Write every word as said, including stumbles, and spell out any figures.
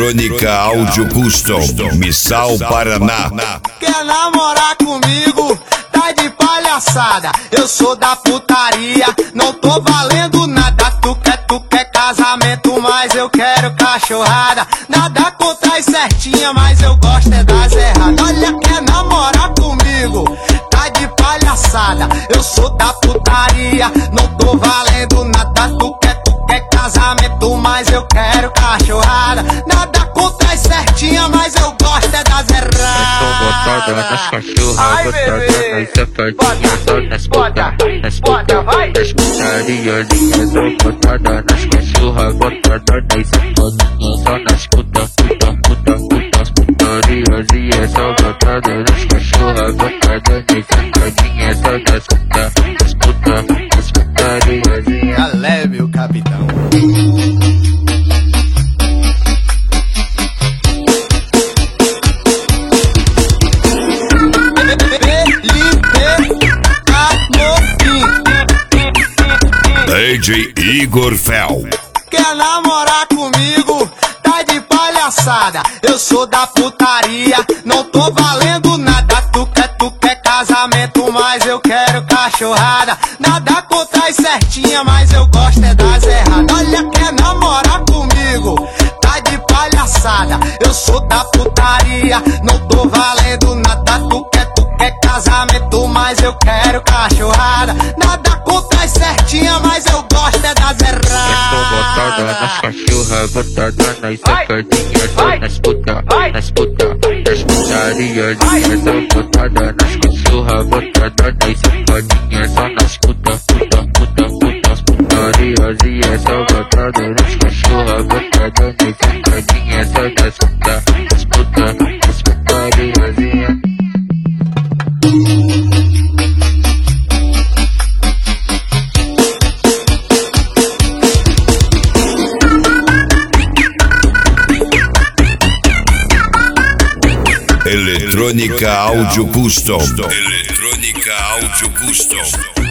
Eletrônica Áudio Custom, Missal, Paraná. Quer namorar comigo? Tá de palhaçada. Eu sou da putaria, não tô valendo nada. Tu quer, tu quer casamento, mas eu quero cachorrada. Nada contra as certinhas, mas eu gosto é das erradas. Olha, quer namorar comigo? Tá de palhaçada. Eu sou da putaria, não tô valendo nada. Tu quer, tu quer casamento, mas eu quero cachorrada. Nada contra as certinhas, mas eu gosto é das erradas. Tô botada nas cachorras, botada nas safadinhas, só nas puta, nas puta, nas putariazinhas. Tô botada nas cachorras, botada nas safadinhas, só nas puta, puta, puta, puta, as putariazinhas. Só botada nas cachorras, botada nas safadinhas, só nas puta, nas puta, as putariazinhas. Já leve o capitão. D J Igor Fel. Quer namorar comigo? Tá de palhaçada. Eu sou da putaria, não tô valendo nada. Tu quer, tu quer casamento, mas eu quero cachorrada. Nada contra as certinhas, mas eu gosto é das erradas. Olha, quer namorar comigo? Tá de palhaçada. Eu sou da putaria, não tô valendo nada. Tu quer, tu quer casamento, mas eu quero cachorrada. Nada contra as certinhas, mas eu gosto é das erradas. Tô botada nas cachorras, botada nas safadinhas, só nas puta, nas puta, nas putariazinhas. Tô botada nas cachorras, botada nas safadinhas, só nas puta, puta, puta, puta, as putariazinhas. Tô botada nas cachorras, botada nas safadinhas, só nas puta, nas puta, as putariazinhas. Eletrônica Áudio Custom. Eletrônica Áudio Custom.